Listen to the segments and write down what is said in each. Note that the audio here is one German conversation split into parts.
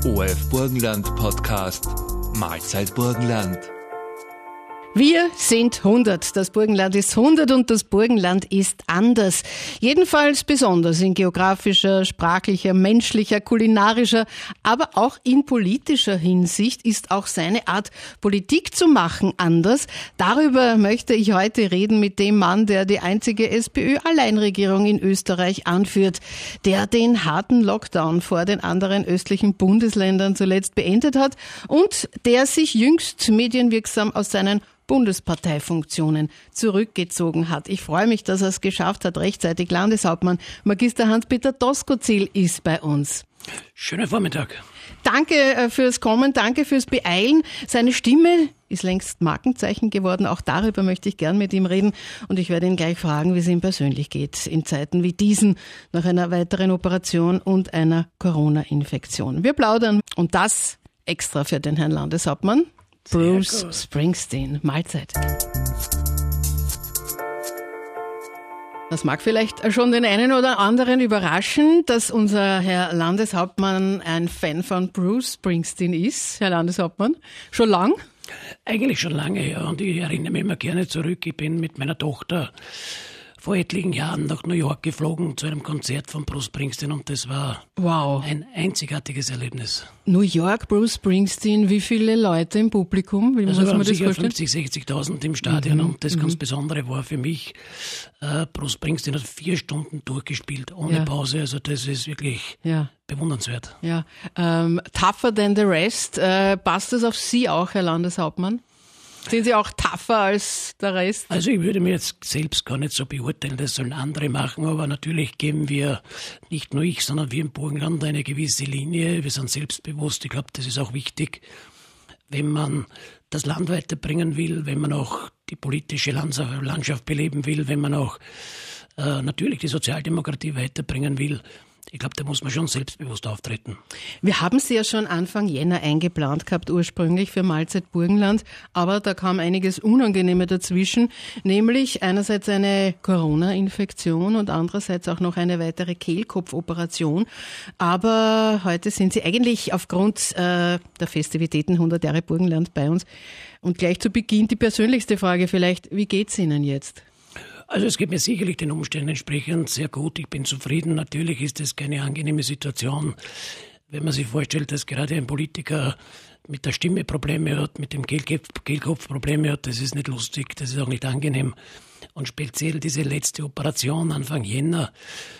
ORF Burgenland Podcast Mahlzeit Burgenland. Wir sind 100. Das Burgenland ist 100 und das Burgenland ist anders. Jedenfalls besonders in geografischer, sprachlicher, menschlicher, kulinarischer, aber auch in politischer Hinsicht ist auch seine Art, Politik zu machen, anders. Darüber möchte ich heute reden mit dem Mann, der die einzige SPÖ-Alleinregierung in Österreich anführt, der den harten Lockdown vor den anderen östlichen Bundesländern zuletzt beendet hat und der sich jüngst medienwirksam aus seinen Bundesparteifunktionen zurückgezogen hat. Ich freue mich, dass er es geschafft hat, rechtzeitig. Landeshauptmann Magister Hans-Peter Doskozil ist bei uns. Schönen Vormittag. Danke fürs Kommen, danke fürs Beeilen. Seine Stimme ist längst Markenzeichen geworden. Auch darüber möchte ich gern mit ihm reden. Und ich werde ihn gleich fragen, wie es ihm persönlich geht in Zeiten wie diesen, nach einer weiteren Operation und einer Corona-Infektion. Wir plaudern und das extra für den Herrn Landeshauptmann. Bruce Springsteen. Mahlzeit. Das mag vielleicht schon den einen oder anderen überraschen, dass unser Herr Landeshauptmann ein Fan von Bruce Springsteen ist. Herr Landeshauptmann, schon lang? Eigentlich schon lange, ja. Und ich erinnere mich immer gerne zurück. Ich bin mit meiner Tochter vor etlichen Jahren nach New York geflogen zu einem Konzert von Bruce Springsteen und das war ein einzigartiges Erlebnis. New York, Bruce Springsteen, wie viele Leute im Publikum? Wie muss man das sicher vorstellen? 50.000, 60.000 im Stadion und das ganz Besondere war für mich, Bruce Springsteen hat 4 Stunden durchgespielt, ohne Pause, also das ist wirklich bewundernswert. Ja. Tougher than the rest, passt das auf Sie auch, Herr Landeshauptmann? Sind Sie auch tougher als der Rest? Also ich würde mir jetzt selbst gar nicht so beurteilen, das sollen andere machen, aber natürlich geben wir, nicht nur ich, sondern wir im Burgenland eine gewisse Linie, wir sind selbstbewusst, ich glaube, das ist auch wichtig, wenn man das Land weiterbringen will, wenn man auch die politische Landschaft beleben will, wenn man auch natürlich die Sozialdemokratie weiterbringen will. Ich glaube, da muss man schon selbstbewusst auftreten. Wir haben Sie ja schon Anfang Jänner eingeplant gehabt, ursprünglich für Mahlzeit Burgenland, aber da kam einiges Unangenehme dazwischen, nämlich einerseits eine Corona-Infektion und andererseits auch noch eine weitere Kehlkopfoperation. Aber heute sind Sie eigentlich aufgrund der Festivitäten 100 Jahre Burgenland bei uns. Und gleich zu Beginn die persönlichste Frage vielleicht, wie geht's Ihnen jetzt? Also es geht mir sicherlich den Umständen entsprechend sehr gut. Ich bin zufrieden. Natürlich ist es keine angenehme Situation, wenn man sich vorstellt, dass gerade ein Politiker mit der Stimme Probleme hat, mit dem Kehlkopf Probleme hat. Das ist nicht lustig, das ist auch nicht angenehm. Und speziell diese letzte Operation Anfang Jänner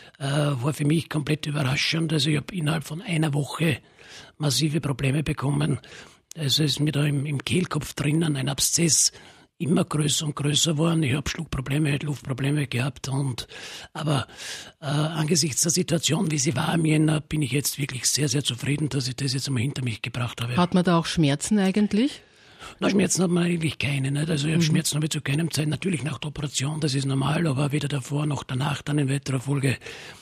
war für mich komplett überraschend. Also ich habe innerhalb von einer Woche massive Probleme bekommen. Also es ist mir da im Kehlkopf drinnen ein Abszess immer größer und größer geworden. Ich habe Schluckprobleme, Luftprobleme gehabt. Aber angesichts der Situation, wie sie war im Jänner, bin ich jetzt wirklich sehr, sehr zufrieden, dass ich das jetzt einmal hinter mich gebracht habe. Hat man da auch Schmerzen eigentlich? Na, Schmerzen hat man eigentlich keine. Nicht? Also ich habe Schmerzen habe ich zu keinem Zeit. Natürlich nach der Operation, das ist normal, aber weder davor noch danach dann in weiterer Folge.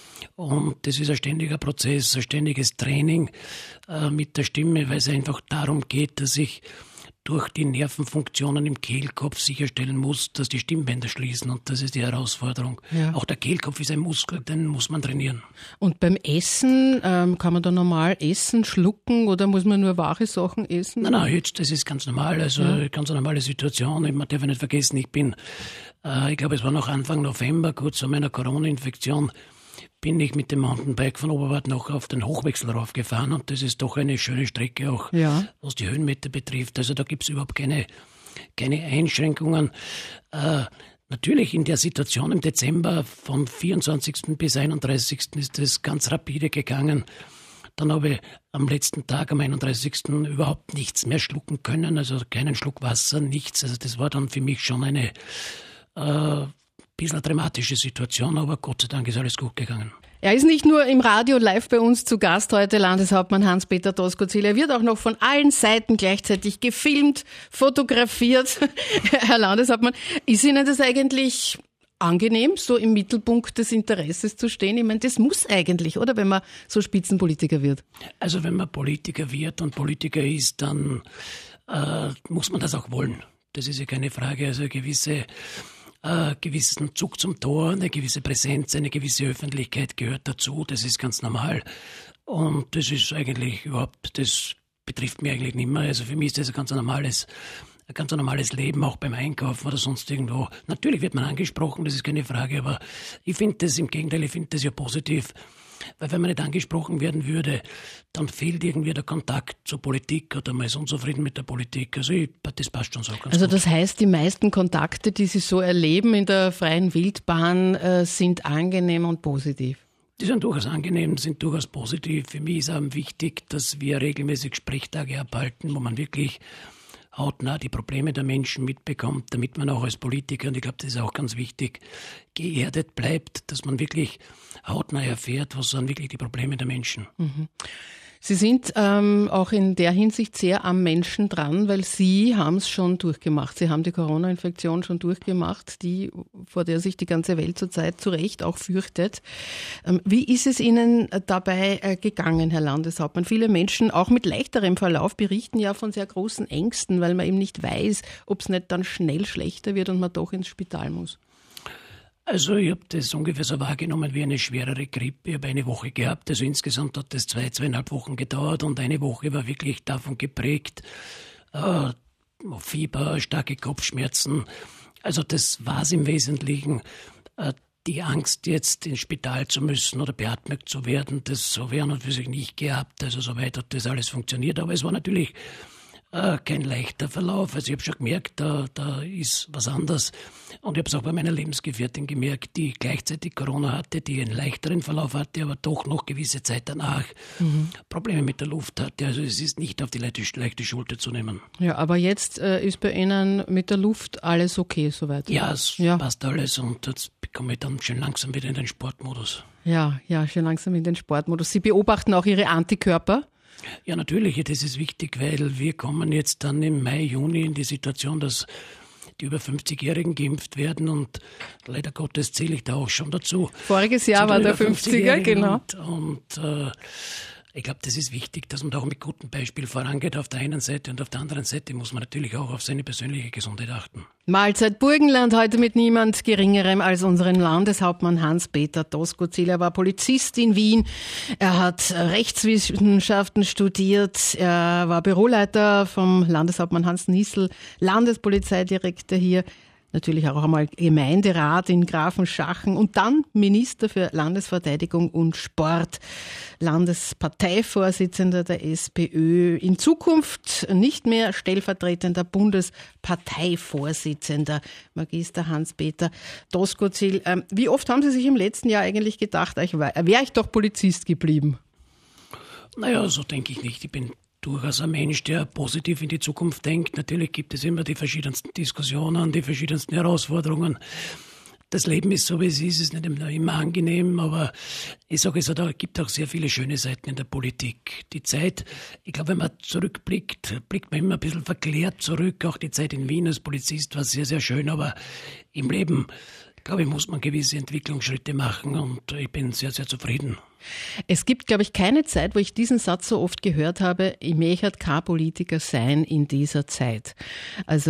Und das ist ein ständiger Prozess, ein ständiges Training mit der Stimme, weil es einfach darum geht, dass ich durch die Nervenfunktionen im Kehlkopf sicherstellen muss, dass die Stimmbänder schließen und das ist die Herausforderung. Ja. Auch der Kehlkopf ist ein Muskel, den muss man trainieren. Und beim Essen, kann man da normal essen, schlucken oder muss man nur wache Sachen essen? Nein, jetzt, das ist ganz normal, also ganz eine normale Situation. Man darf nicht vergessen, ich glaube es war noch Anfang November, kurz vor meiner Corona-Infektion, bin ich mit dem Mountainbike von Oberwart noch auf den Hochwechsel raufgefahren und das ist doch eine schöne Strecke auch, was die Höhenmeter betrifft. Also da gibt es überhaupt keine Einschränkungen. Natürlich in der Situation im Dezember vom 24. bis 31. ist das ganz rapide gegangen. Dann habe ich am letzten Tag, am 31. überhaupt nichts mehr schlucken können, also keinen Schluck Wasser, nichts. Also das war dann für mich schon eine bisschen eine dramatische Situation, aber Gott sei Dank ist alles gut gegangen. Er ist nicht nur im Radio live bei uns zu Gast heute, Landeshauptmann Hans-Peter Doskozil. Er wird auch noch von allen Seiten gleichzeitig gefilmt, fotografiert. Herr Landeshauptmann, ist Ihnen das eigentlich angenehm, so im Mittelpunkt des Interesses zu stehen? Ich meine, das muss eigentlich, oder, wenn man so Spitzenpolitiker wird? Also wenn man Politiker wird und Politiker ist, dann muss man das auch wollen. Das ist ja keine Frage. Also eine gewisse gewissen Zug zum Tor, eine gewisse Präsenz, eine gewisse Öffentlichkeit gehört dazu. Das ist ganz normal. Und das ist eigentlich das betrifft mich eigentlich nicht mehr. Also für mich ist das ein ganz normales Leben, auch beim Einkaufen oder sonst irgendwo. Natürlich wird man angesprochen, das ist keine Frage, aber ich finde das im Gegenteil, ich finde das ja positiv. Weil wenn man nicht angesprochen werden würde, dann fehlt irgendwie der Kontakt zur Politik oder man ist unzufrieden mit der Politik. Also das passt schon so ganz Also gut. das heißt, die meisten Kontakte, die Sie so erleben in der freien Wildbahn, sind angenehm und positiv? Die sind durchaus angenehm, sind durchaus positiv. Für mich ist auch wichtig, dass wir regelmäßig Sprechtage abhalten, wo man wirklich hautnah die Probleme der Menschen mitbekommt, damit man auch als Politiker, und ich glaube, das ist auch ganz wichtig, geerdet bleibt, dass man wirklich hautnah erfährt, was sind wirklich die Probleme der Menschen. Mhm. Sie sind auch in der Hinsicht sehr am Menschen dran, weil Sie haben es schon durchgemacht. Sie haben die Corona-Infektion schon durchgemacht, vor der sich die ganze Welt zurzeit zu Recht auch fürchtet. Wie ist es Ihnen dabei gegangen, Herr Landeshauptmann? Viele Menschen, auch mit leichterem Verlauf, berichten ja von sehr großen Ängsten, weil man eben nicht weiß, ob es nicht dann schnell schlechter wird und man doch ins Spital muss. Also ich habe das ungefähr so wahrgenommen wie eine schwerere Grippe. Ich habe eine Woche gehabt, also insgesamt hat das 2,5 Wochen gedauert und eine Woche war wirklich davon geprägt. Fieber, starke Kopfschmerzen. Also das war es im Wesentlichen. Die Angst, jetzt ins Spital zu müssen oder beatmet zu werden, das so wäre und für sich nicht gehabt. Also soweit hat das alles funktioniert. Aber es war natürlich kein leichter Verlauf. Also ich habe schon gemerkt, da ist was anderes. Und ich habe es auch bei meiner Lebensgefährtin gemerkt, die gleichzeitig Corona hatte, die einen leichteren Verlauf hatte, aber doch noch gewisse Zeit danach Probleme mit der Luft hatte. Also es ist nicht auf die leichte Schulter zu nehmen. Ja, aber jetzt ist bei Ihnen mit der Luft alles okay soweit? Ja, es passt alles und jetzt komme ich dann schön langsam wieder in den Sportmodus. Ja, schön langsam in den Sportmodus. Sie beobachten auch Ihre Antikörper? Ja, natürlich, das ist wichtig, weil wir kommen jetzt dann im Mai, Juni in die Situation, dass die über 50-Jährigen geimpft werden und leider Gottes zähle ich da auch schon dazu. Voriges Jahr war der 50er, genau. Und ich glaube, das ist wichtig, dass man da auch mit gutem Beispiel vorangeht auf der einen Seite und auf der anderen Seite muss man natürlich auch auf seine persönliche Gesundheit achten. Mahlzeit Burgenland heute mit niemand Geringerem als unserem Landeshauptmann Hans-Peter Doskozil. Er war Polizist in Wien, er hat Rechtswissenschaften studiert, er war Büroleiter vom Landeshauptmann Hans Niesel, Landespolizeidirektor hier, natürlich auch einmal Gemeinderat in Grafenschachen und dann Minister für Landesverteidigung und Sport, Landesparteivorsitzender der SPÖ, in Zukunft nicht mehr stellvertretender Bundesparteivorsitzender, Magister Hans-Peter Doskozil. Wie oft haben Sie sich im letzten Jahr eigentlich gedacht, wäre ich doch Polizist geblieben? Naja, so denke ich nicht. Ich bin durchaus ein Mensch, der positiv in die Zukunft denkt. Natürlich gibt es immer die verschiedensten Diskussionen, die verschiedensten Herausforderungen. Das Leben ist so, wie es ist nicht immer angenehm, aber ich sage es, da gibt auch sehr viele schöne Seiten in der Politik. Die Zeit, ich glaube, wenn man zurückblickt, blickt man immer ein bisschen verklärt zurück. Auch die Zeit in Wien als Polizist war sehr, sehr schön, aber im Leben, glaube ich, muss man gewisse Entwicklungsschritte machen und ich bin sehr, sehr zufrieden. Es gibt, glaube ich, keine Zeit, wo ich diesen Satz so oft gehört habe, ich möchte kein Politiker sein in dieser Zeit. Also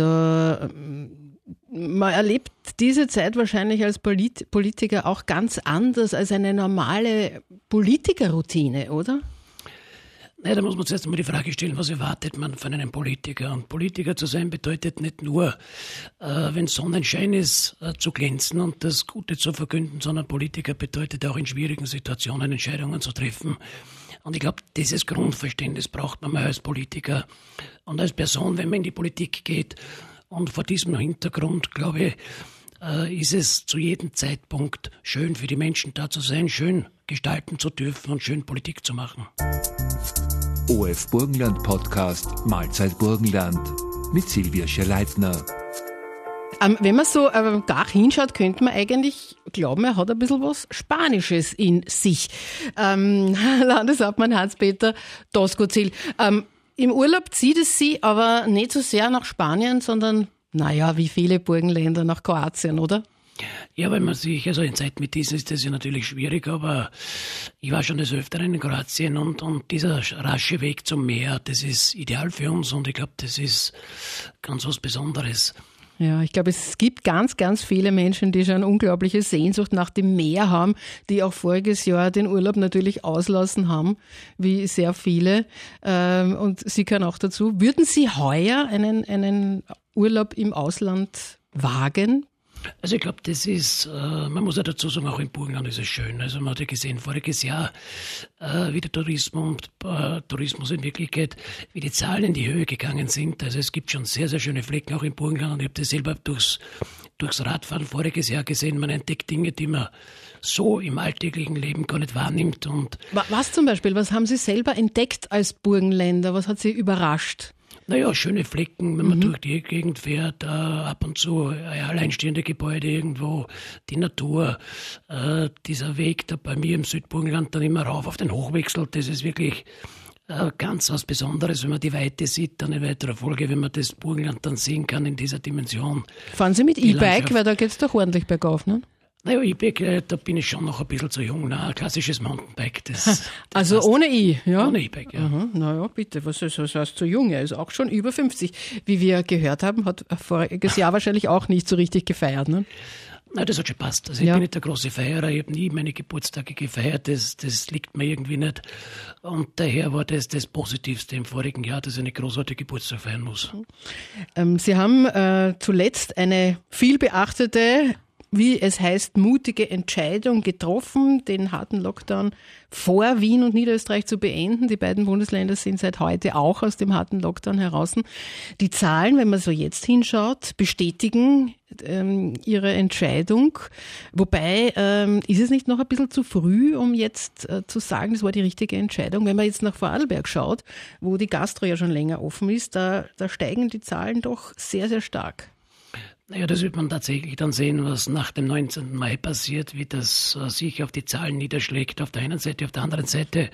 man erlebt diese Zeit wahrscheinlich als Politiker auch ganz anders als eine normale Politikerroutine, oder? Nein, da muss man zuerst einmal die Frage stellen, was erwartet man von einem Politiker? Und Politiker zu sein bedeutet nicht nur, wenn Sonnenschein ist, zu glänzen und das Gute zu verkünden, sondern Politiker bedeutet auch in schwierigen Situationen Entscheidungen zu treffen. Und ich glaube, dieses Grundverständnis braucht man mal als Politiker und als Person, wenn man in die Politik geht. Und vor diesem Hintergrund, glaube ich, ist es zu jedem Zeitpunkt schön für die Menschen da zu sein, schön gestalten zu dürfen und schön Politik zu machen. OF Burgenland Podcast Mahlzeit Burgenland mit Silvia Scherleitner. Wenn man so gar hinschaut, könnte man eigentlich glauben, er hat ein bisschen was Spanisches in sich. Landeshauptmann Hans-Peter Doskozil. Im Urlaub zieht es Sie aber nicht so sehr nach Spanien, sondern, wie viele Burgenländer nach Kroatien, oder? Ja, wenn man sich, also in Zeit mit diesen ist das ja natürlich schwierig, aber ich war schon des Öfteren in Kroatien und dieser rasche Weg zum Meer, das ist ideal für uns und ich glaube, das ist ganz was Besonderes. Ja, ich glaube, es gibt ganz, ganz viele Menschen, die schon unglaubliche Sehnsucht nach dem Meer haben, die auch voriges Jahr den Urlaub natürlich auslassen haben, wie sehr viele. Und Sie gehören auch dazu. Würden Sie heuer einen Urlaub im Ausland wagen? Also ich glaube, das ist, man muss ja dazu sagen, auch im Burgenland ist es schön. Also man hat ja gesehen, voriges Jahr, wie der Tourismus in Wirklichkeit, wie die Zahlen in die Höhe gegangen sind. Also es gibt schon sehr, sehr schöne Flecken auch im Burgenland. Und ich habe das selber durchs Radfahren voriges Jahr gesehen. Man entdeckt Dinge, die man so im alltäglichen Leben gar nicht wahrnimmt. Und was zum Beispiel? Was haben Sie selber entdeckt als Burgenländer? Was hat Sie überrascht? Naja, schöne Flecken, wenn man durch die Gegend fährt, ab und zu alleinstehende Gebäude irgendwo, die Natur, dieser Weg da bei mir im Südburgenland dann immer rauf auf den Hoch wechselt, das ist wirklich ganz was Besonderes, wenn man die Weite sieht, dann in weiterer Folge, wenn man das Burgenland dann sehen kann in dieser Dimension. Fahren Sie mit E-Bike, weil da geht es doch ordentlich bergauf, ne? Naja, E-Bike, da bin ich schon noch ein bisschen zu jung. Nein, klassisches Mountainbike, das also passt. Ohne E, ja? Ohne E-Bike, ja. Naja, bitte, was heißt zu jung? Er ist auch schon über 50. Wie wir gehört haben, hat voriges Jahr wahrscheinlich auch nicht so richtig gefeiert, ne? Nein, das hat schon passt. Also ich bin nicht der große Feierer, ich habe nie meine Geburtstage gefeiert, das liegt mir irgendwie nicht. Und daher war das Positivste im vorigen Jahr, dass ich eine großartige Geburtstag feiern muss. Sie haben zuletzt eine viel beachtete, wie es heißt, mutige Entscheidung getroffen, den harten Lockdown vor Wien und Niederösterreich zu beenden. Die beiden Bundesländer sind seit heute auch aus dem harten Lockdown heraus. Die Zahlen, wenn man so jetzt hinschaut, bestätigen Ihre Entscheidung. Wobei, ist es nicht noch ein bisschen zu früh, um jetzt zu sagen, das war die richtige Entscheidung? Wenn man jetzt nach Vorarlberg schaut, wo die Gastro ja schon länger offen ist, da steigen die Zahlen doch sehr, sehr stark. Naja, das wird man tatsächlich dann sehen, was nach dem 19. Mai passiert, wie das sich auf die Zahlen niederschlägt. Auf der einen Seite, auf der anderen Seite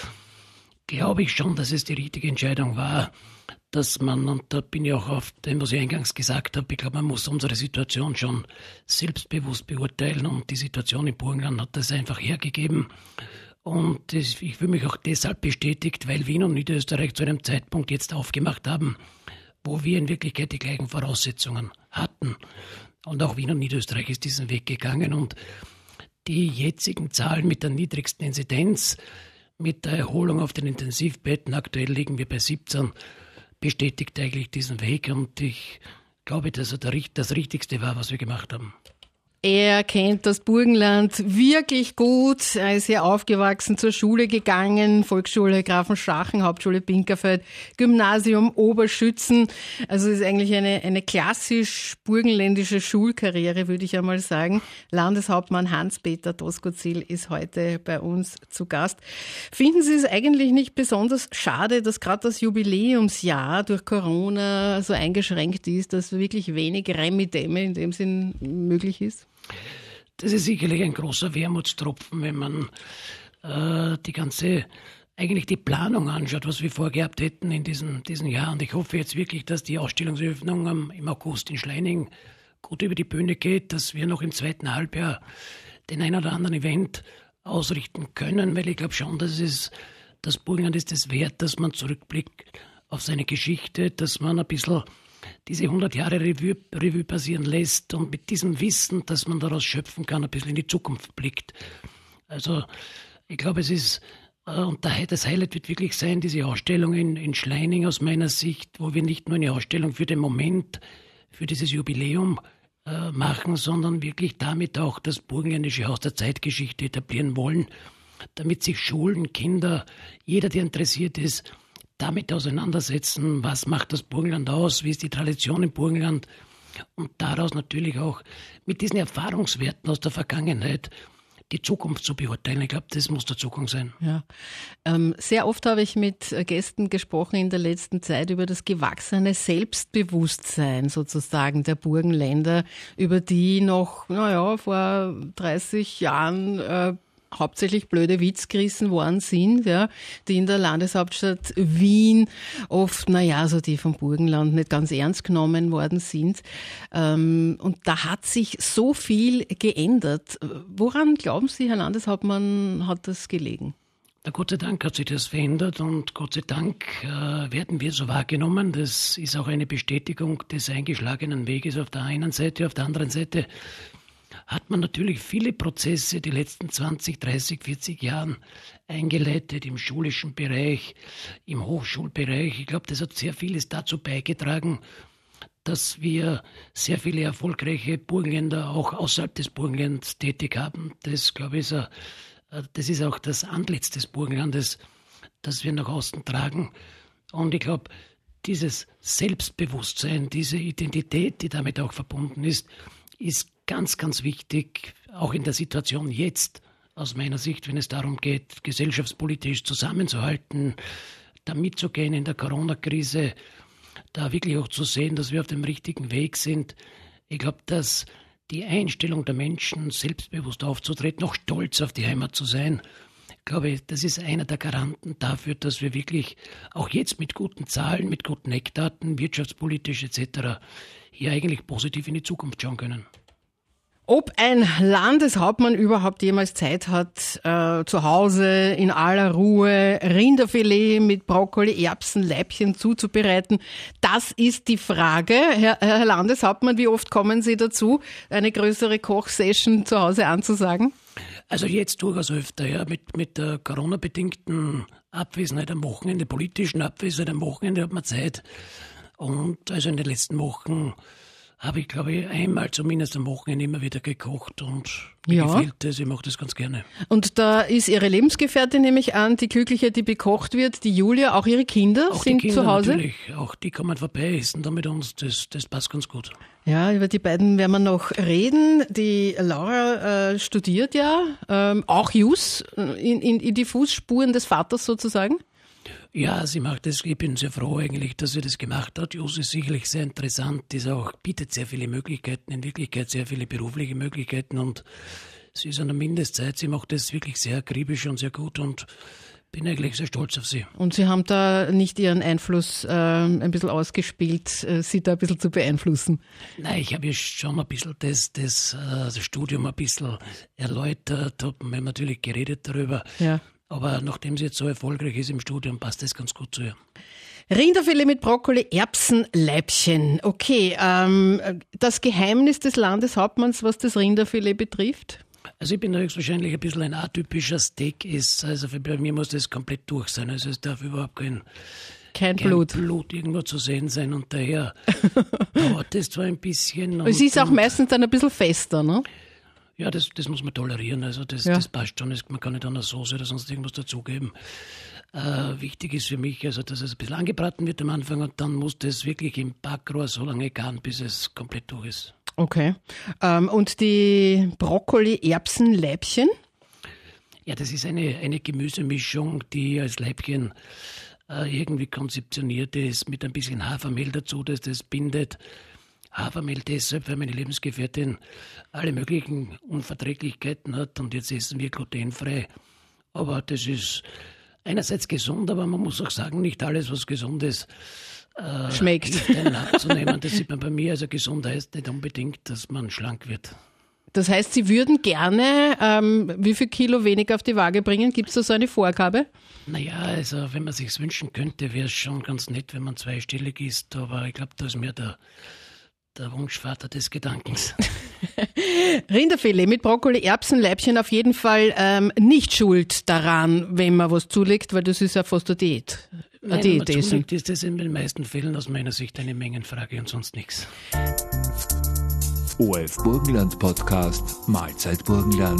glaube ich schon, dass es die richtige Entscheidung war, dass man, und da bin ich auch auf dem, was ich eingangs gesagt habe, ich glaube, man muss unsere Situation schon selbstbewusst beurteilen und die Situation im Burgenland hat das einfach hergegeben. Und ich fühle mich auch deshalb bestätigt, weil Wien und Niederösterreich zu einem Zeitpunkt jetzt aufgemacht haben, wo wir in Wirklichkeit die gleichen Voraussetzungen hatten. Und auch Wien und Niederösterreich ist diesen Weg gegangen. Und die jetzigen Zahlen mit der niedrigsten Inzidenz, mit der Erholung auf den Intensivbetten, aktuell liegen wir bei 17, bestätigt eigentlich diesen Weg. Und ich glaube, dass er das Richtigste war, was wir gemacht haben. Er kennt das Burgenland wirklich gut. Er ist hier aufgewachsen, zur Schule gegangen, Volksschule Grafenschachen, Hauptschule Pinkerfeld, Gymnasium Oberschützen. Also es ist eigentlich eine klassisch burgenländische Schulkarriere, würde ich einmal sagen. Landeshauptmann Hans-Peter Doskozil ist heute bei uns zu Gast. Finden Sie es eigentlich nicht besonders schade, dass gerade das Jubiläumsjahr durch Corona so eingeschränkt ist, dass wirklich wenig Remi-Demi in dem Sinn möglich ist? Das ist sicherlich ein großer Wermutstropfen, wenn man eigentlich die Planung anschaut, was wir vorgehabt hätten in diesem Jahr. Und ich hoffe jetzt wirklich, dass die Ausstellungseröffnung im August in Schleining gut über die Bühne geht, dass wir noch im zweiten Halbjahr den ein oder anderen Event ausrichten können, weil ich glaube schon, das Burgenland ist es wert, dass man zurückblickt auf seine Geschichte, dass man ein bisschen diese 100 Jahre Revue passieren lässt und mit diesem Wissen, dass man daraus schöpfen kann, ein bisschen in die Zukunft blickt. Also ich glaube, es ist, und das Highlight wird wirklich sein, diese Ausstellung in Schleining aus meiner Sicht, wo wir nicht nur eine Ausstellung für den Moment, für dieses Jubiläum machen, sondern wirklich damit auch das Burgenländische Haus der Zeitgeschichte etablieren wollen, damit sich Schulen, Kinder, jeder, der interessiert ist, damit auseinandersetzen, was macht das Burgenland aus, wie ist die Tradition im Burgenland und daraus natürlich auch mit diesen Erfahrungswerten aus der Vergangenheit die Zukunft zu beurteilen. Ich glaube, das muss der Zukunft sein. Ja. Sehr oft habe ich mit Gästen gesprochen in der letzten Zeit über das gewachsene Selbstbewusstsein sozusagen der Burgenländer, über die noch, vor 30 Jahren hauptsächlich blöde Witz gerissen sind, ja, die in der Landeshauptstadt Wien oft, so die vom Burgenland nicht ganz ernst genommen worden sind. Und da hat sich so viel geändert. Woran glauben Sie, Herr Landeshauptmann, hat das gelegen? Gott sei Dank hat sich das verändert und Gott sei Dank werden wir so wahrgenommen. Das ist auch eine Bestätigung des eingeschlagenen Weges auf der einen Seite. Auf der anderen Seite hat man natürlich viele Prozesse die letzten 20, 30, 40 Jahren eingeleitet im schulischen Bereich, im Hochschulbereich. Ich glaube, das hat sehr vieles dazu beigetragen, dass wir sehr viele erfolgreiche Burgenländer auch außerhalb des Burgenlands tätig haben. Das, glaube ich, das ist auch das Antlitz des Burgenlandes, das wir nach außen tragen. Und ich glaube, dieses Selbstbewusstsein, diese Identität, die damit auch verbunden ist ganz, ganz wichtig, auch in der Situation jetzt, aus meiner Sicht, wenn es darum geht, gesellschaftspolitisch zusammenzuhalten, da mitzugehen in der Corona-Krise, da wirklich auch zu sehen, dass wir auf dem richtigen Weg sind. Ich glaube, dass die Einstellung der Menschen, selbstbewusst aufzutreten, noch stolz auf die Heimat zu sein, ich glaube, das ist einer der Garanten dafür, dass wir wirklich auch jetzt mit guten Zahlen, mit guten Eckdaten, wirtschaftspolitisch etc. hier eigentlich positiv in die Zukunft schauen können. Ob ein Landeshauptmann überhaupt jemals Zeit hat, zu Hause in aller Ruhe Rinderfilet mit Brokkoli, Erbsen, Leibchen zuzubereiten, das ist die Frage. Herr Landeshauptmann, wie oft kommen Sie dazu, eine größere Kochsession zu Hause anzusagen? Also jetzt durchaus öfter, ja, mit der Corona-bedingten Abwesenheit am Wochenende, politischen Abwesenheit am Wochenende hat man Zeit. Und also in den letzten Wochen habe ich, glaube ich, einmal zumindest am Wochenende immer wieder gekocht und mir gefällt das, ich mache das ganz gerne. Und da ist Ihre Lebensgefährtin, nehme ich an, die Glückliche, die bekocht wird, die Julia, auch Ihre Kinder auch sind die Kinder zu Hause? Natürlich, auch die kommen vorbei, essen da mit uns, das passt ganz gut. Ja, über die beiden werden wir noch reden. Die Laura studiert ja, auch Jus, in die Fußspuren des Vaters sozusagen. Ja, sie macht das. Ich bin sehr froh eigentlich, dass sie das gemacht hat. Jus ist sicherlich sehr interessant, bietet sehr viele Möglichkeiten, in Wirklichkeit sehr viele berufliche Möglichkeiten und sie ist an der Mindestzeit. Sie macht das wirklich sehr akribisch und sehr gut und bin eigentlich sehr stolz auf sie. Und Sie haben da nicht Ihren Einfluss ein bisschen ausgespielt, sie da ein bisschen zu beeinflussen? Nein, ich habe ja schon ein bisschen das Studium ein bisschen erläutert, habe mir natürlich geredet darüber. Ja. Aber nachdem sie jetzt so erfolgreich ist im Studium, passt das ganz gut zu ihr. Rinderfilet mit Brokkoli, Erbsen, Leibchen. Okay, das Geheimnis des Landeshauptmanns, was das Rinderfilet betrifft? Also ich bin höchstwahrscheinlich ein bisschen ein atypischer Steak-Esser. Also bei mir muss das komplett durch sein. Also es darf überhaupt kein Blut irgendwo zu sehen sein. Und daher dauert das zwar ein bisschen. Es ist auch meistens dann ein bisschen fester, ne? Ja, das muss man tolerieren, also das passt schon. Man kann nicht an der Soße oder sonst irgendwas dazugeben. Wichtig ist für mich, also dass es ein bisschen angebraten wird am Anfang und dann muss das wirklich im Backrohr so lange garen, bis es komplett durch ist. Okay. Und die Brokkoli-Erbsen-Leibchen? Ja, das ist eine Gemüsemischung, die als Leibchen irgendwie konzeptioniert ist, mit ein bisschen Hafermehl dazu, dass das bindet. Hafermehl deshalb, weil meine Lebensgefährtin alle möglichen Unverträglichkeiten hat und jetzt essen wir glutenfrei. Aber das ist einerseits gesund, aber man muss auch sagen, nicht alles, was gesund ist, schmeckt. Abzunehmen. Das sieht man bei mir. Also gesund heißt nicht unbedingt, dass man schlank wird. Das heißt, Sie würden gerne wie viel Kilo weniger auf die Waage bringen? Gibt es da so eine Vorgabe? Naja, also wenn man sich's wünschen könnte, wäre es schon ganz nett, wenn man zweistellig ist. Aber ich glaube, da ist mir der Wunschvater des Gedankens. Rinderfilet mit Brokkoli, Erbsen, Leibchen auf jeden Fall nicht schuld daran, wenn man was zulegt, weil das ist ja fast eine Diät. Nein, wenn man zulegt, ist das in den meisten Fällen aus meiner Sicht eine Mengenfrage und sonst nichts. ORF Burgenland Podcast Mahlzeit Burgenland.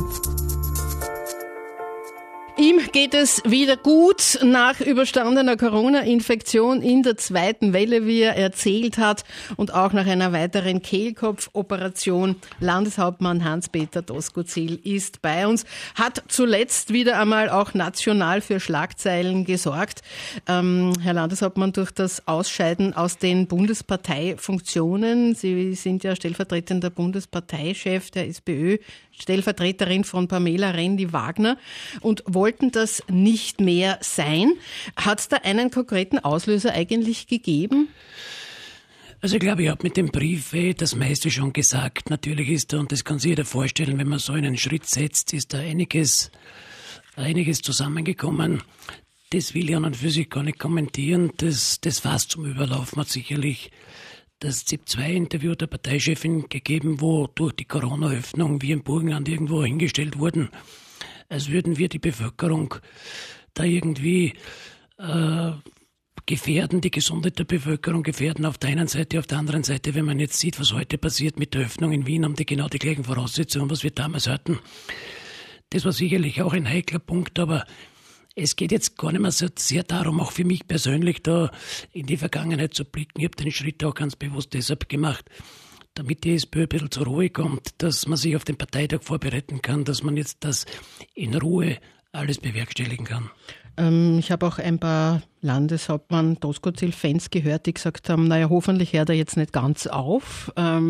Ihm geht es wieder gut nach überstandener Corona-Infektion in der zweiten Welle, wie er erzählt hat, und auch nach einer weiteren Kehlkopfoperation. Landeshauptmann Hans-Peter Doskozil ist bei uns, hat zuletzt wieder einmal auch national für Schlagzeilen gesorgt. Herr Landeshauptmann, durch das Ausscheiden aus den Bundesparteifunktionen, Sie sind ja stellvertretender Bundesparteichef der SPÖ, Stellvertreterin von Pamela Rendi-Wagner und wollten das nicht mehr sein. Hat es da einen konkreten Auslöser eigentlich gegeben? Also ich glaube, ich habe mit dem Brief das meiste schon gesagt. Natürlich ist da, und das kann sich jeder vorstellen, wenn man so einen Schritt setzt, ist da einiges einiges zusammengekommen. Das will ich an und für sich gar nicht kommentieren. Das Fass zum Überlaufen hat sicherlich das ZIP-2-Interview der Parteichefin gegeben, wo durch die Corona-Öffnung wir im Burgenland irgendwo hingestellt wurden, als würden wir die Bevölkerung da irgendwie gefährden, die Gesundheit der Bevölkerung gefährden auf der einen Seite, auf der anderen Seite, wenn man jetzt sieht, was heute passiert mit der Öffnung in Wien, haben die genau die gleichen Voraussetzungen, was wir damals hatten. Das war sicherlich auch ein heikler Punkt, aber es geht jetzt gar nicht mehr so sehr darum, auch für mich persönlich da in die Vergangenheit zu blicken. Ich habe den Schritt auch ganz bewusst deshalb gemacht, damit die SPÖ ein bisschen zur Ruhe kommt, dass man sich auf den Parteitag vorbereiten kann, dass man jetzt das in Ruhe alles bewerkstelligen kann. Ich habe auch ein paar Landeshauptmann Doskozil-Fans gehört, die gesagt haben, naja, hoffentlich hört er jetzt nicht ganz auf.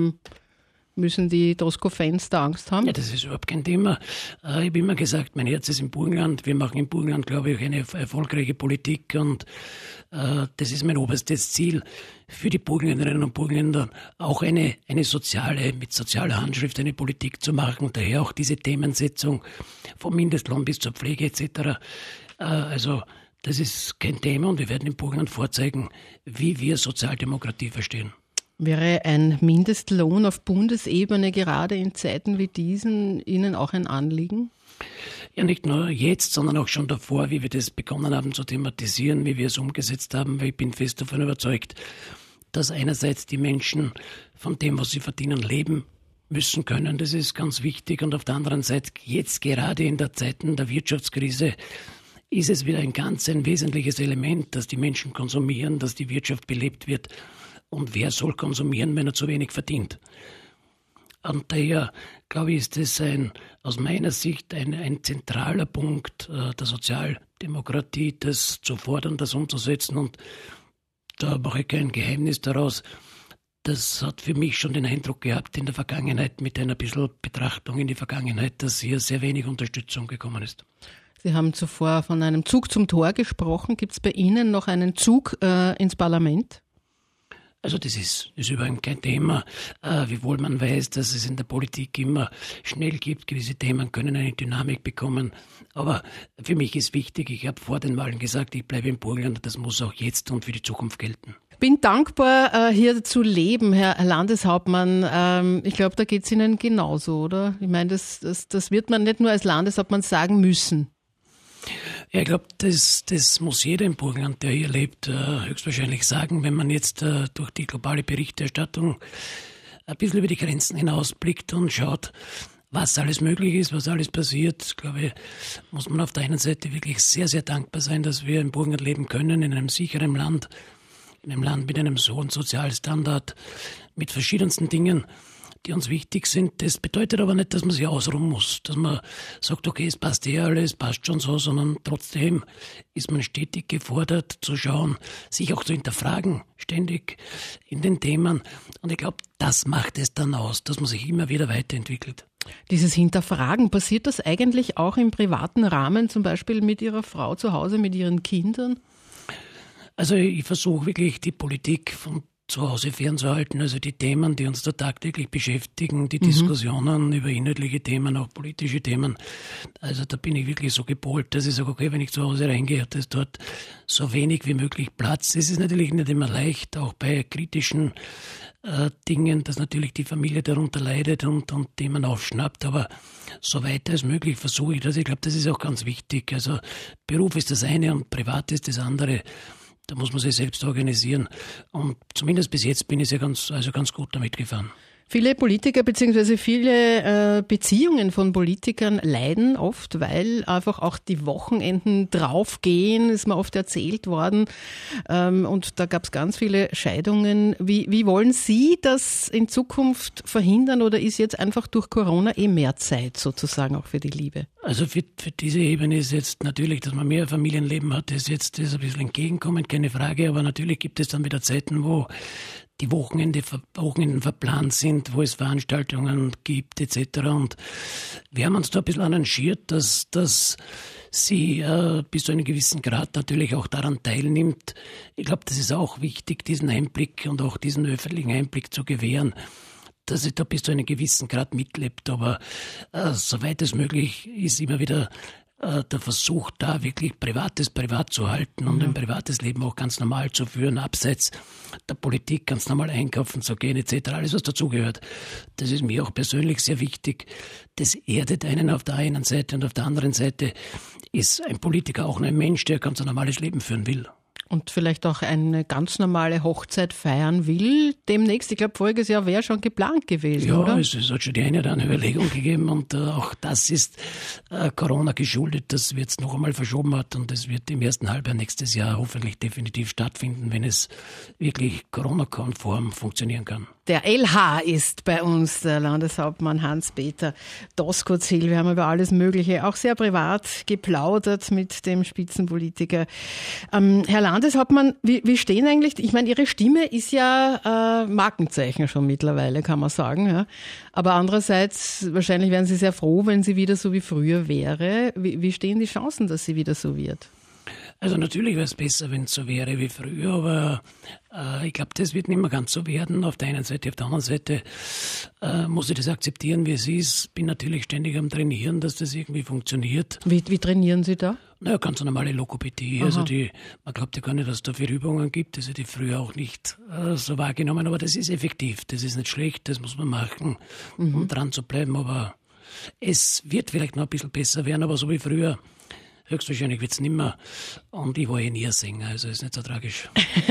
Müssen die Dosco-Fans da Angst haben? Ja, das ist überhaupt kein Thema. Ich habe immer gesagt, mein Herz ist im Burgenland. Wir machen im Burgenland, glaube ich, eine erfolgreiche Politik und das ist mein oberstes Ziel für die Burgenländerinnen und Burgenländer, auch eine soziale, mit sozialer Handschrift eine Politik zu machen. Daher auch diese Themensetzung vom Mindestlohn bis zur Pflege etc. Also das ist kein Thema und wir werden im Burgenland vorzeigen, wie wir Sozialdemokratie verstehen. Wäre ein Mindestlohn auf Bundesebene gerade in Zeiten wie diesen Ihnen auch ein Anliegen? Ja, nicht nur jetzt, sondern auch schon davor, wie wir das begonnen haben zu thematisieren, wie wir es umgesetzt haben, weil ich bin fest davon überzeugt, dass einerseits die Menschen von dem, was sie verdienen, leben müssen können. Das ist ganz wichtig. Und auf der anderen Seite, jetzt gerade in der Zeiten der Wirtschaftskrise, ist es wieder ein wesentliches Element, dass die Menschen konsumieren, dass die Wirtschaft belebt wird. Und wer soll konsumieren, wenn er zu wenig verdient? Und daher, glaube ich, ist das aus meiner Sicht ein zentraler Punkt der Sozialdemokratie, das zu fordern, das umzusetzen. Und da mache ich kein Geheimnis daraus. Das hat für mich schon den Eindruck gehabt in der Vergangenheit, mit einer bisschen Betrachtung in die Vergangenheit, dass hier sehr wenig Unterstützung gekommen ist. Sie haben zuvor von einem Zug zum Tor gesprochen. Gibt es bei Ihnen noch einen Zug ins Parlament? Also das ist überhaupt kein Thema, wiewohl man weiß, dass es in der Politik immer schnell gibt. Gewisse Themen können eine Dynamik bekommen. Aber für mich ist wichtig, ich habe vor den Wahlen gesagt, ich bleibe im Burgenland. Das muss auch jetzt und für die Zukunft gelten. Bin dankbar, hier zu leben, Herr Landeshauptmann. Ich glaube, da geht es Ihnen genauso, oder? Ich meine, das wird man nicht nur als Landeshauptmann sagen müssen. Ja, ich glaube, das muss jeder im Burgenland, der hier lebt, höchstwahrscheinlich sagen, wenn man jetzt durch die globale Berichterstattung ein bisschen über die Grenzen hinausblickt und schaut, was alles möglich ist, was alles passiert. Glaube ich, muss man auf der einen Seite wirklich sehr, sehr dankbar sein, dass wir im Burgenland leben können, in einem sicheren Land, in einem Land mit einem so hohen Sozialstandard, mit verschiedensten Dingen, die uns wichtig sind. Das bedeutet aber nicht, dass man sich ausruhen muss, dass man sagt, okay, es passt alles, passt schon so, sondern trotzdem ist man stetig gefordert zu schauen, sich auch zu hinterfragen, ständig in den Themen. Und ich glaube, das macht es dann aus, dass man sich immer wieder weiterentwickelt. Dieses Hinterfragen, passiert das eigentlich auch im privaten Rahmen, zum Beispiel mit Ihrer Frau zu Hause, mit Ihren Kindern? Also ich versuche wirklich die Politik von zu Hause fernzuhalten, also die Themen, die uns da tagtäglich beschäftigen, die Diskussionen über inhaltliche Themen, auch politische Themen. Also da bin ich wirklich so gepolt, dass ich sage, okay, wenn ich zu Hause reingehe, hat es dort so wenig wie möglich Platz. Es ist natürlich nicht immer leicht, auch bei kritischen Dingen, dass natürlich die Familie darunter leidet und Themen aufschnappt, aber so weit als möglich versuche ich das. Ich glaube, das ist auch ganz wichtig. Also Beruf ist das eine und Privat ist das andere. Da muss man sich selbst organisieren. Und zumindest bis jetzt bin ich ja ganz gut damit gefahren. Viele Politiker bzw. viele Beziehungen von Politikern leiden oft, weil einfach auch die Wochenenden draufgehen, ist mir oft erzählt worden. Und da gab es ganz viele Scheidungen. Wie wollen Sie das in Zukunft verhindern oder ist jetzt einfach durch Corona mehr Zeit sozusagen auch für die Liebe? Also für diese Ebene ist jetzt natürlich, dass man mehr Familienleben hat, ist ein bisschen entgegenkommend, keine Frage. Aber natürlich gibt es dann wieder Zeiten, wo die Wochenenden verplant sind, wo es Veranstaltungen gibt etc. Und wir haben uns da ein bisschen arrangiert, dass sie bis zu einem gewissen Grad natürlich auch daran teilnimmt. Ich glaube, das ist auch wichtig, diesen Einblick und auch diesen öffentlichen Einblick zu gewähren, dass sie da bis zu einem gewissen Grad mitlebt. Aber soweit es möglich ist, immer wieder der Versuch, da wirklich Privates privat zu halten und ein privates Leben auch ganz normal zu führen, abseits der Politik ganz normal einkaufen zu gehen etc., alles was dazugehört. Das ist mir auch persönlich sehr wichtig. Das erdet einen auf der einen Seite und auf der anderen Seite ist ein Politiker auch nur ein Mensch, der ganz ein normales Leben führen will. Und vielleicht auch eine ganz normale Hochzeit feiern will demnächst. Ich glaube, voriges Jahr wäre schon geplant gewesen, ja, oder? Ja, es hat schon die eine oder andere Überlegung gegeben und auch das ist Corona geschuldet, dass wir jetzt noch einmal verschoben hat und es wird im ersten Halbjahr nächstes Jahr hoffentlich definitiv stattfinden, wenn es wirklich Corona-konform funktionieren kann. Der LH ist bei uns, der Landeshauptmann Hans-Peter Doskozil. Wir haben über alles Mögliche, auch sehr privat, geplaudert mit dem Spitzenpolitiker. Herr Landeshauptmann, wie stehen eigentlich, ich meine, Ihre Stimme ist ja Markenzeichen schon mittlerweile, kann man sagen. Ja. Aber andererseits, wahrscheinlich wären Sie sehr froh, wenn sie wieder so wie früher wäre. Wie stehen die Chancen, dass sie wieder so wird? Also natürlich wäre es besser, wenn es so wäre wie früher, aber ich glaube, das wird nicht mehr ganz so werden. Auf der einen Seite, auf der anderen Seite muss ich das akzeptieren, wie es ist. Bin natürlich ständig am Trainieren, dass das irgendwie funktioniert. Wie trainieren Sie da? Naja, ganz normale Lokopädie. Aha. Also man glaubt ja gar nicht, dass es da viele Übungen gibt. Das hätte ich früher auch nicht so wahrgenommen, aber das ist effektiv. Das ist nicht schlecht, das muss man machen, um dran zu bleiben. Aber es wird vielleicht noch ein bisschen besser werden, aber so wie früher. Höchstwahrscheinlich wird es nicht mehr. Und ich war nie ein Sänger, also ist nicht so tragisch.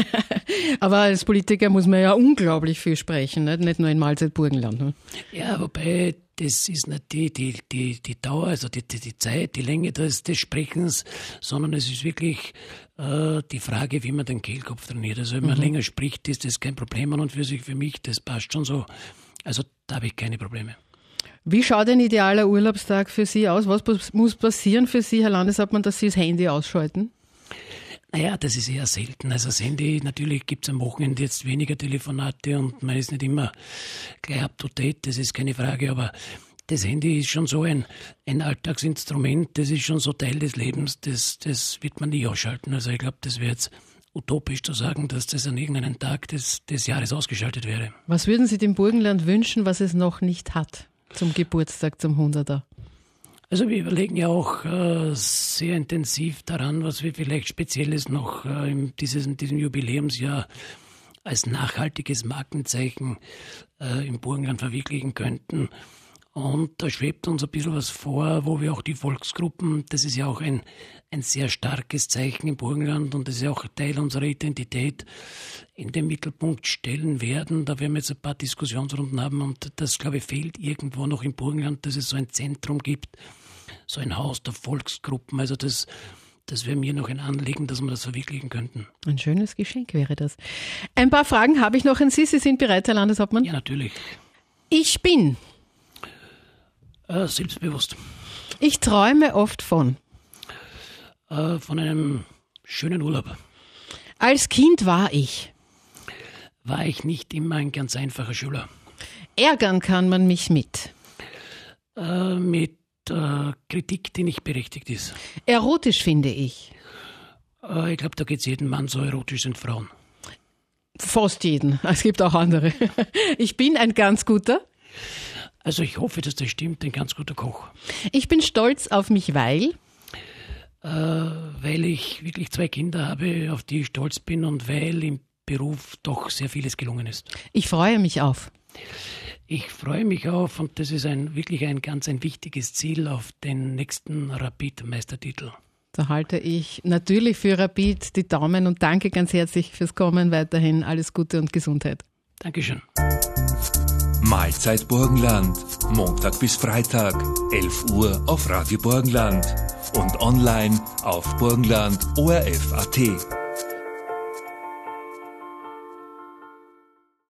Aber als Politiker muss man ja unglaublich viel sprechen, nicht nur in Mahlzeit-Burgenland. Ne? Ja, wobei das ist nicht die Dauer, also die Zeit, die Länge des Sprechens, sondern es ist wirklich die Frage, wie man den Kehlkopf trainiert. Also wenn man länger spricht, ist das kein Problem an und für sich, für mich, das passt schon so. Also da habe ich keine Probleme. Wie schaut ein idealer Urlaubstag für Sie aus? Was muss passieren für Sie, Herr Landeshauptmann, dass Sie das Handy ausschalten? Naja, das ist eher selten. Also das Handy, natürlich gibt es am Wochenende jetzt weniger Telefonate und man ist nicht immer gleich up to date, das ist keine Frage, aber das Handy ist schon so ein Alltagsinstrument, das ist schon so Teil des Lebens, das wird man nie ausschalten. Also ich glaube, das wäre jetzt utopisch zu sagen, dass das an irgendeinem Tag des Jahres ausgeschaltet wäre. Was würden Sie dem Burgenland wünschen, was es noch nicht hat? Zum Geburtstag, zum 100er? Also wir überlegen ja auch sehr intensiv daran, was wir vielleicht Spezielles noch in diesem Jubiläumsjahr als nachhaltiges Markenzeichen im Burgenland verwirklichen könnten. Und da schwebt uns ein bisschen was vor, wo wir auch die Volksgruppen, das ist ja auch ein sehr starkes Zeichen im Burgenland und das ist ja auch Teil unserer Identität, in den Mittelpunkt stellen werden. Da werden wir jetzt ein paar Diskussionsrunden haben und das, glaube ich, fehlt irgendwo noch im Burgenland, dass es so ein Zentrum gibt, so ein Haus der Volksgruppen. Also das wäre mir noch ein Anliegen, dass wir das verwirklichen könnten. Ein schönes Geschenk wäre das. Ein paar Fragen habe ich noch an Sie. Sie sind bereit, Herr Landeshauptmann? Ja, natürlich. Ich bin selbstbewusst. Ich träume oft von einem schönen Urlaub. Als Kind war ich nicht immer ein ganz einfacher Schüler. Ärgern kann man mich mit Kritik, die nicht berechtigt ist. Erotisch finde ich. Ich glaube, da geht es jedem Mann, so erotisch sind Frauen. Fast jeden. Es gibt auch andere. Ich bin ein ganz guter. Also ich hoffe, dass das stimmt, ein ganz guter Koch. Ich bin stolz auf mich, weil ich wirklich 2 Kinder habe, auf die ich stolz bin und weil im Beruf doch sehr vieles gelungen ist. Ich freue mich auf. Ich freue mich auf, und das ist wirklich ein ganz wichtiges Ziel, auf den nächsten Rapid-Meistertitel. Da halte ich natürlich für Rapid die Daumen und danke ganz herzlich fürs Kommen. Weiterhin alles Gute und Gesundheit. Dankeschön. Mahlzeit Burgenland. Montag bis Freitag, 11 Uhr auf Radio Burgenland und online auf burgenland.orf.at.